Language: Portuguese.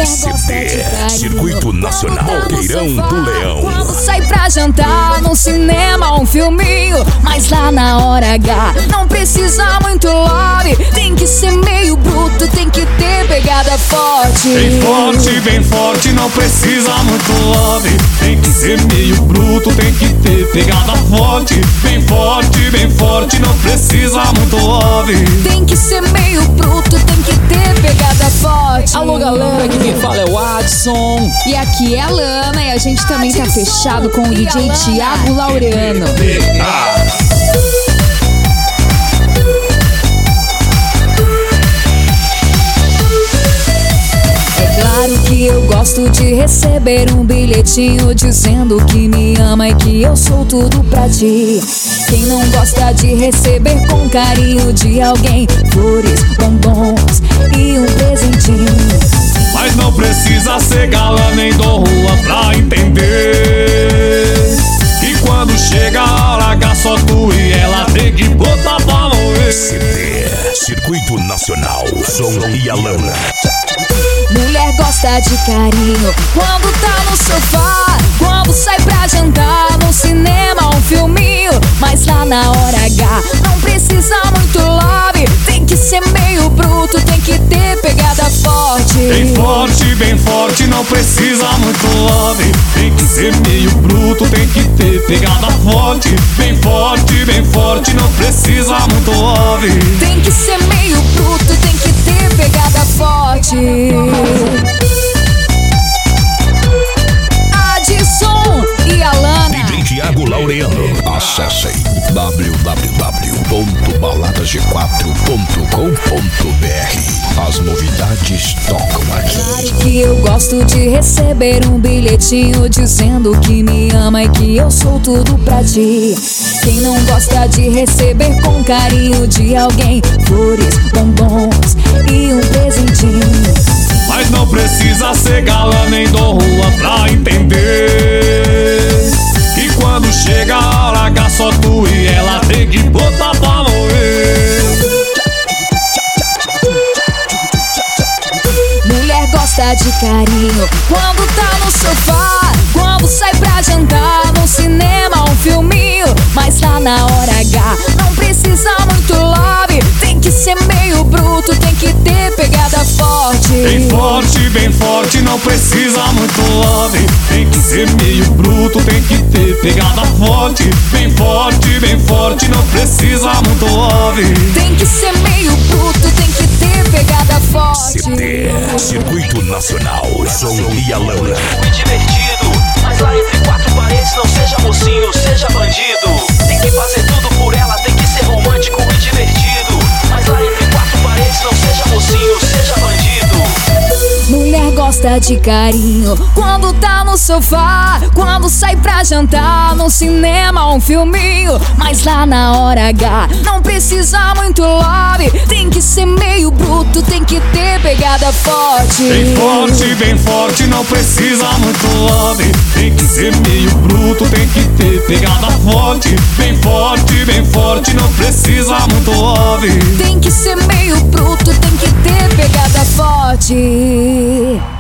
CD, Circuito Nacional Boqueirão do Leão. Quando sai pra jantar, num cinema, um filminho, mas lá na hora H não precisa muito love. Tem que ser meio bruto, tem que ter pegada forte. Bem forte, não precisa muito love. Tem que ser meio bruto, tem que ter pegada forte. Bem forte, não precisa muito love. Tem que ser meio bruto, tem que ter pegada forte. Alô galera, aqui quem fala é o Adson. E aqui é a Lana, e a gente também tá fechado com o DJ Thiago Laureano. Claro que eu gosto de receber um bilhetinho dizendo que me ama e que eu sou tudo pra ti. Quem não gosta de receber com carinho de alguém flores, bombons e um presentinho? Mas não precisa ser galã nem do rua pra entender que quando chega a hora H só tu e ela tem que botar pra morrer. CD, Circuito Nacional, Som e Alana. Mulher gosta de carinho quando tá no sofá, quando sai pra jantar, no cinema, um filminho, mas lá na hora H não precisa muito love. Tem que ser meio bruto, tem que ter pegada forte. Bem forte, não precisa muito love. Tem que ser meio bruto, tem que ter pegada forte. Bem forte, não precisa muito love. Tem que ser meio bruto, tem que ter pegada forte. Adson e Alana. DJ Thiago Laureano. Acessem www.baladasg4.com.br. As novidades tocam aqui. Claro que eu gosto de receber um bilhetinho dizendo que me ama e que eu sou tudo pra ti. Quem não gosta de receber com carinho de alguém flores, bombons e um presentinho? Mas não precisa ser galã nem do rua pra entender que quando chega a hora H só tu e ela tem que botar pra morrer. Mulher gosta de carinho quando tá no sofá, quando sai pra jantar, no cinema, um filminho, mas lá na hora H não precisa muito love. Tem que ser meio bruto, tem que ter pegada forte. Bem forte, não precisa muito love. Tem que ser meio bruto, tem que ter pegada forte. Bem forte, não precisa muito love. Tem que ser meio bruto, tem que ter pegada forte. CD, Circuito Nacional, Som e Alana. Muito divertido, mas lá entre quatro paredes não seja mocinho, seja bandido. Tem que fazer tudo por ela, tem que ser romântico e divertido. Mas lá entre quatro paredes não seja mocinho, seja bandido. Mulher gosta de carinho quando tá no sofá, quando sai pra jantar, no cinema, um filminho, mas lá na hora H não precisa muito love. Tem que ser meio bruto, tem que ter pegada forte. Bem forte, não precisa muito love. Tem que ser meio bruto, tem que ter pegada forte. Bem forte, não precisa muito love. Tem que ser meio bruto, tem que ter pegada forte.